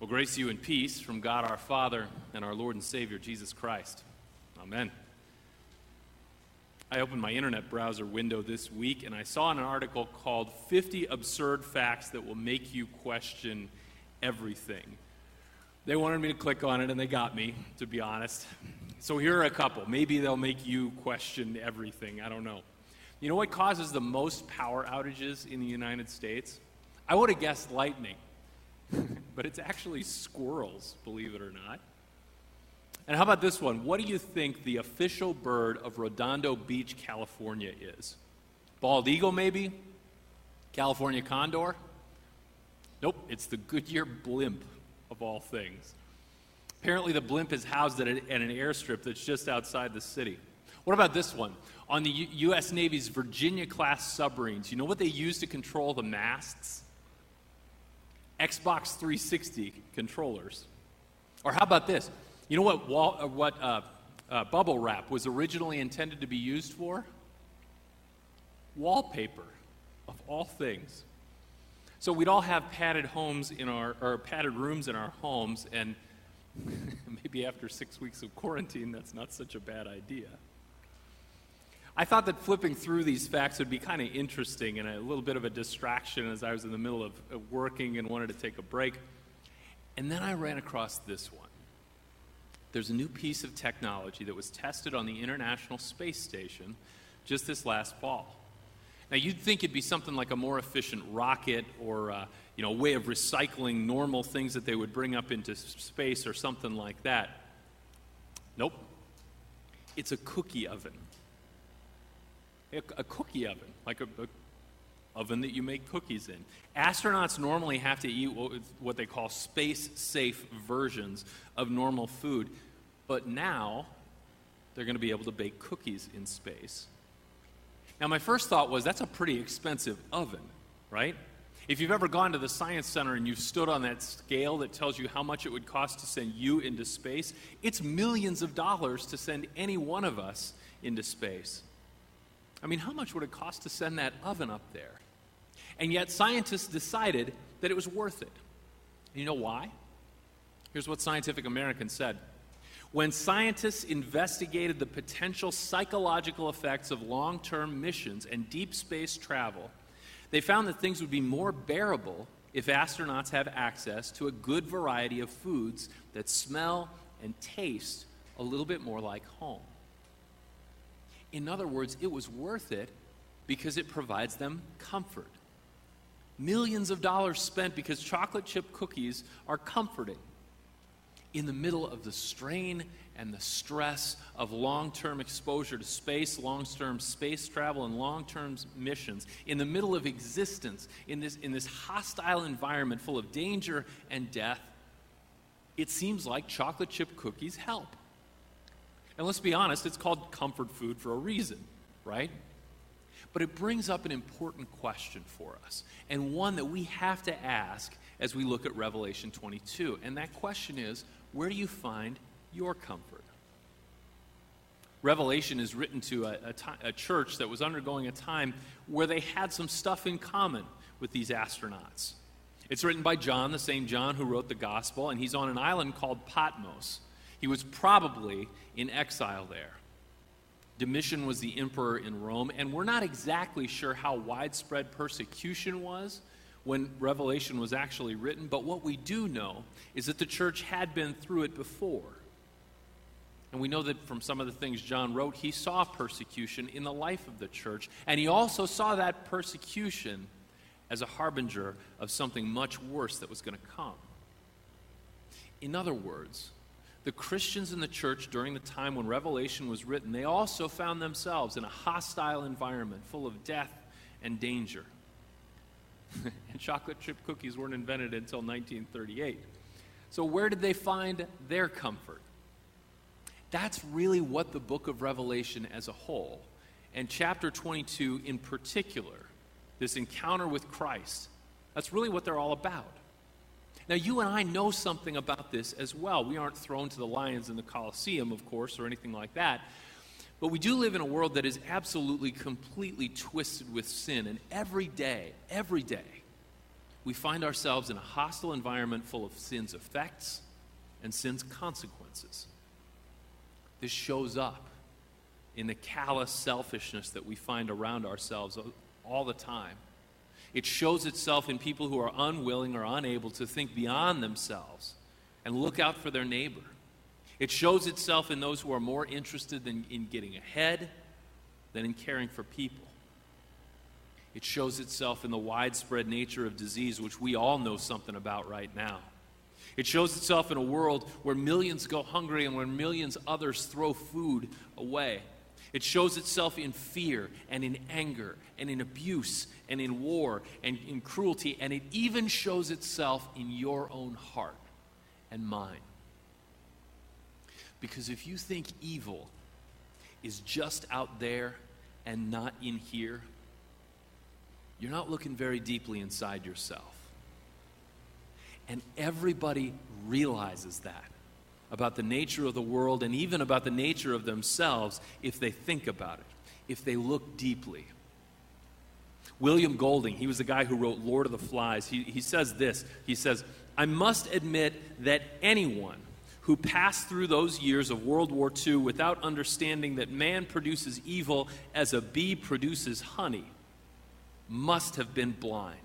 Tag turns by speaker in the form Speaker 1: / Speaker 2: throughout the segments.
Speaker 1: Well, grace to you and peace from God our Father and our Lord and Savior, Jesus Christ. Amen. I opened my internet browser window this week and I saw an article called 50 Absurd Facts That Will Make You Question Everything. They wanted me to click on it and they got me, to be honest. So here are a couple. Maybe they'll make you question everything. I don't know. You know what causes the most power outages in the United States? I would have guessed lightning. But it's actually squirrels, believe it or not. And how about this one? What do you think the official bird of Redondo Beach, California is? Bald eagle, maybe? California condor? Nope, it's the Goodyear blimp, of all things. Apparently the blimp is housed at an airstrip that's just outside the city. What about this one? On the U.S. Navy's Virginia-class submarines, you know what they use to control the masts? Xbox 360 controllers. Or how about this? You know what bubble wrap was originally intended to be used for? Wallpaper, of all things. So we'd all have padded rooms in our homes, and maybe after 6 weeks of quarantine, that's not such a bad idea. I thought that flipping through these facts would be kind of interesting and a little bit of a distraction as I was in the middle of working and wanted to take a break. And then I ran across this one. There's a new piece of technology that was tested on the International Space Station just this last fall. Now, you'd think it'd be something like a more efficient rocket or a way of recycling normal things that they would bring up into space or something like that. Nope. It's a cookie oven. A cookie oven, like a oven that you make cookies in. Astronauts normally have to eat what they call space-safe versions of normal food, but now they're going to be able to bake cookies in space. Now, my first thought was, that's a pretty expensive oven, right? If you've ever gone to the Science Center and you've stood on that scale that tells you how much it would cost to send you into space, it's millions of dollars to send any one of us into space. I mean, how much would it cost to send that oven up there? And yet scientists decided that it was worth it. You know why? Here's what Scientific American said. When scientists investigated the potential psychological effects of long-term missions and deep space travel, they found that things would be more bearable if astronauts have access to a good variety of foods that smell and taste a little bit more like home. In other words, it was worth it because it provides them comfort. Millions of dollars spent because chocolate chip cookies are comforting. In the middle of the strain and the stress of long-term exposure to space, long-term space travel, and long-term missions, in the middle of existence, in this hostile environment full of danger and death, it seems like chocolate chip cookies help. And let's be honest, it's called comfort food for a reason, right? But it brings up an important question for us, and one that we have to ask as we look at Revelation 22. And that question is, where do you find your comfort? Revelation is written to a church that was undergoing a time where they had some stuff in common with these astronauts. It's written by John, the same John who wrote the gospel, and he's on an island called Patmos. He was probably in exile there. Domitian was the emperor in Rome, and we're not exactly sure how widespread persecution was when Revelation was actually written, but what we do know is that the church had been through it before. And we know that from some of the things John wrote, he saw persecution in the life of the church, and he also saw that persecution as a harbinger of something much worse that was going to come. In other words, the Christians in the church during the time when Revelation was written, they also found themselves in a hostile environment full of death and danger. And chocolate chip cookies weren't invented until 1938. So where did they find their comfort? That's really what the book of Revelation as a whole, and chapter 22 in particular, this encounter with Christ, that's really what they're all about. Now, you and I know something about this as well. We aren't thrown to the lions in the Colosseum, of course, or anything like that. But we do live in a world that is absolutely, completely twisted with sin. And every day, we find ourselves in a hostile environment full of sin's effects and sin's consequences. This shows up in the callous selfishness that we find around ourselves all the time. It shows itself in people who are unwilling or unable to think beyond themselves and look out for their neighbor. It shows itself in those who are more interested in getting ahead than in caring for people. It shows itself in the widespread nature of disease, which we all know something about right now. It shows itself in a world where millions go hungry and where millions others throw food away. It shows itself in fear and in anger and in abuse and in war and in cruelty, and it even shows itself in your own heart and mine. Because if you think evil is just out there and not in here, you're not looking very deeply inside yourself. And everybody realizes that about the nature of the world and even about the nature of themselves if they think about it, if they look deeply. William Golding, he was the guy who wrote Lord of the Flies. He says this. He says, "I must admit that anyone who passed through those years of World War II without understanding that man produces evil as a bee produces honey must have been blind."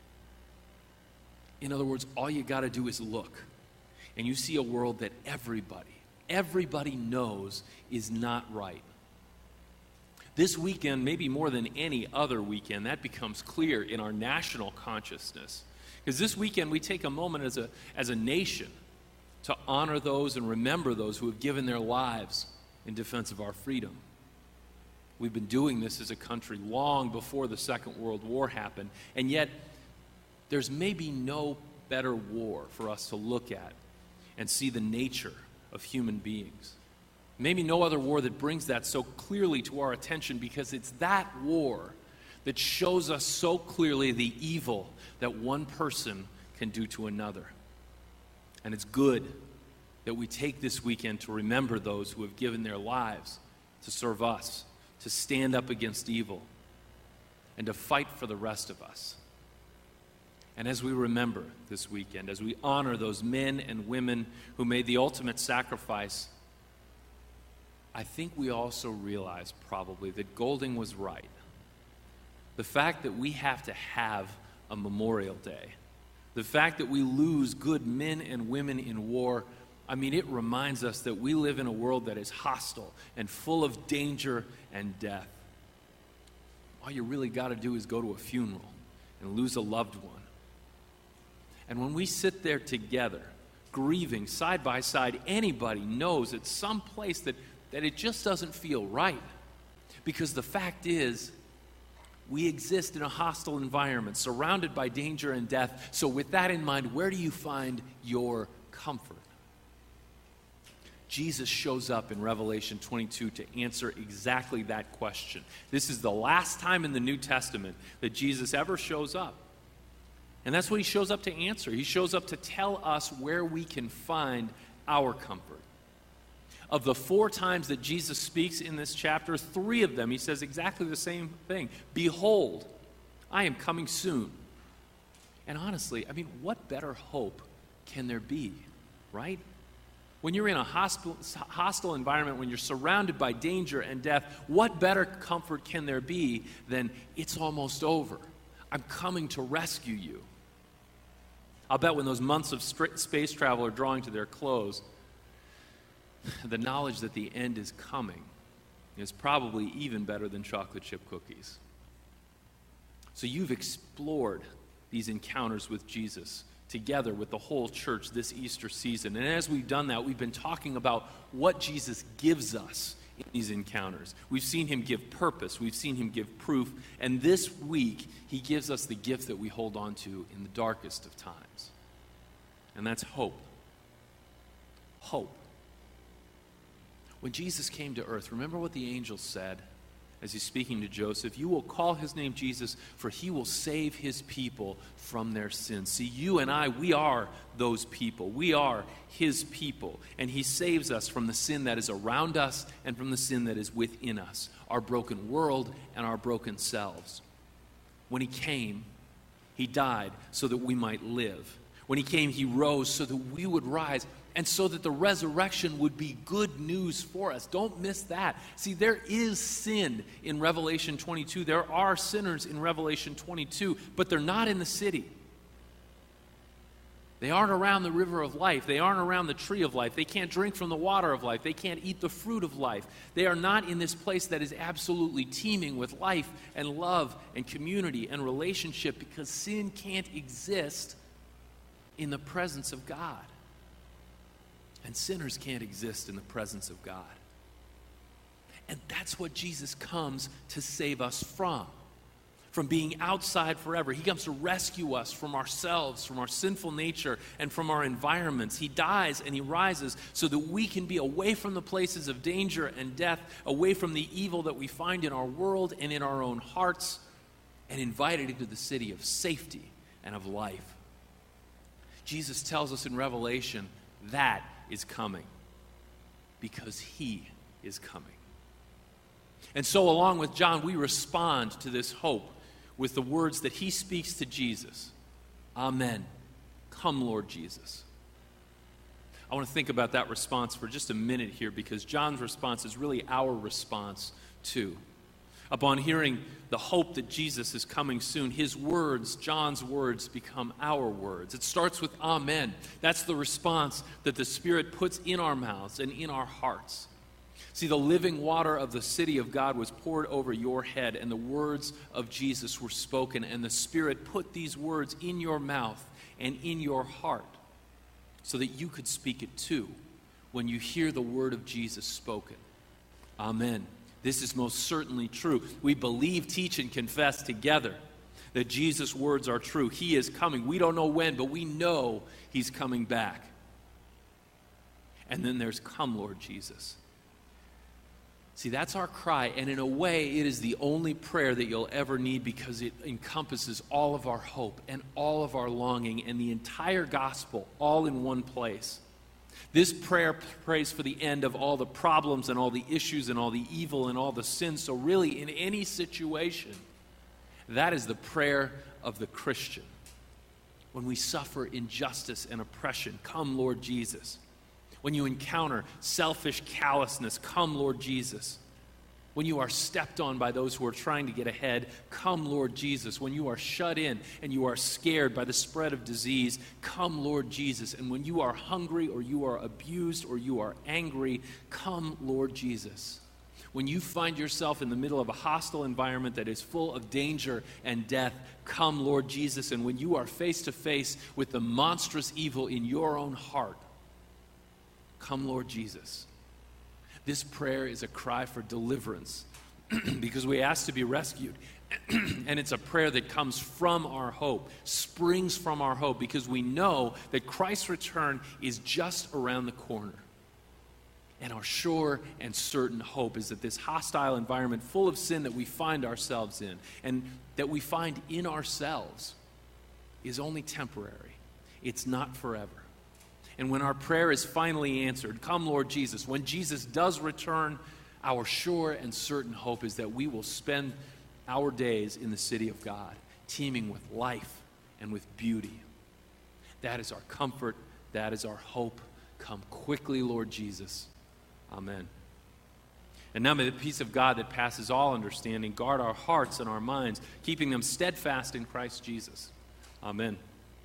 Speaker 1: In other words, all you got to do is look, and you see a world that everybody knows is not right. This weekend, maybe more than any other weekend, that becomes clear in our national consciousness. Because this weekend we take a moment as a nation to honor those and remember those who have given their lives in defense of our freedom. We've been doing this as a country long before the Second World War happened, and yet there's maybe no better war for us to look at and see the nature of human beings. Maybe no other war that brings that so clearly to our attention, because it's that war that shows us so clearly the evil that one person can do to another. And it's good that we take this weekend to remember those who have given their lives to serve us, to stand up against evil, and to fight for the rest of us. And as we remember this weekend, as we honor those men and women who made the ultimate sacrifice, I think we also realize probably that Golding was right. The fact that we have to have a Memorial Day, the fact that we lose good men and women in war, it reminds us that we live in a world that is hostile and full of danger and death. All you really got to do is go to a funeral and lose a loved one. And when we sit there together, grieving side by side, anybody knows at some place that it just doesn't feel right. Because the fact is, we exist in a hostile environment, surrounded by danger and death. So with that in mind, where do you find your comfort? Jesus shows up in Revelation 22 to answer exactly that question. This is the last time in the New Testament that Jesus ever shows up. And that's what he shows up to answer. He shows up to tell us where we can find our comfort. Of the 4 times that Jesus speaks in this chapter, 3 of them he says exactly the same thing. Behold, I am coming soon. And honestly, what better hope can there be, right? When you're in a hostile environment, when you're surrounded by danger and death, what better comfort can there be than it's almost over? I'm coming to rescue you. I'll bet when those months of space travel are drawing to their close, the knowledge that the end is coming is probably even better than chocolate chip cookies. So you've explored these encounters with Jesus together with the whole church this Easter season. And as we've done that, we've been talking about what Jesus gives us in these encounters. We've seen him give purpose. We've seen him give proof. And this week, he gives us the gift that we hold on to in the darkest of times. And that's hope. Hope. When Jesus came to earth, remember what the angel said as he's speaking to Joseph? You will call his name Jesus, for he will save his people from their sins. See, you and I, we are those people. We are his people. And he saves us from the sin that is around us and from the sin that is within us, our broken world and our broken selves. When he came, He died so that we might live. When he came, he rose so that we would rise, and so that the resurrection would be good news for us. Don't miss that. See, there is sin in Revelation 22. There are sinners in Revelation 22, but they're not in the city. They aren't around the river of life. They aren't around the tree of life. They can't drink from the water of life. They can't eat the fruit of life. They are not in this place that is absolutely teeming with life and love and community and relationship, because sin can't exist in the presence of God. And sinners can't exist in the presence of God. And that's what Jesus comes to save us from being outside forever. He comes to rescue us from ourselves, from our sinful nature, and from our environments. He dies and he rises so that we can be away from the places of danger and death, away from the evil that we find in our world and in our own hearts, and invited into the city of safety and of life. Jesus tells us in Revelation that is coming because he is coming. And so along with John, we respond to this hope with the words that he speaks to Jesus. Amen. Come, Lord Jesus. I want to think about that response for just a minute here, because John's response is really our response too. Upon hearing the hope that Jesus is coming soon, his words, John's words, become our words. It starts with amen. That's the response that the Spirit puts in our mouths and in our hearts. See, the living water of the city of God was poured over your head, and the words of Jesus were spoken, and the Spirit put these words in your mouth and in your heart so that you could speak it too when you hear the word of Jesus spoken. Amen. This is most certainly true. We believe, teach, and confess together that Jesus' words are true. He is coming. We don't know when, but we know he's coming back. And then there's, come, Lord Jesus. See, that's our cry, and in a way, it is the only prayer that you'll ever need, because it encompasses all of our hope and all of our longing and the entire gospel all in one place. This prayer prays for the end of all the problems and all the issues and all the evil and all the sin. So really, in any situation, that is the prayer of the Christian. When we suffer injustice and oppression, come, Lord Jesus. When you encounter selfish callousness, come, Lord Jesus. When you are stepped on by those who are trying to get ahead, come, Lord Jesus. When you are shut in and you are scared by the spread of disease, come, Lord Jesus. And when you are hungry or you are abused or you are angry, come, Lord Jesus. When you find yourself in the middle of a hostile environment that is full of danger and death, come, Lord Jesus. And when you are face to face with the monstrous evil in your own heart, come, Lord Jesus. This prayer is a cry for deliverance because we ask to be rescued. And it's a prayer that comes from our hope, springs from our hope, because we know that Christ's return is just around the corner. And our sure and certain hope is that this hostile environment full of sin that we find ourselves in and that we find in ourselves is only temporary. It's not forever. And when our prayer is finally answered, come, Lord Jesus, when Jesus does return, our sure and certain hope is that we will spend our days in the city of God, teeming with life and with beauty. That is our comfort. That is our hope. Come quickly, Lord Jesus. Amen. And now may the peace of God that passes all understanding guard our hearts and our minds, keeping them steadfast in Christ Jesus. Amen.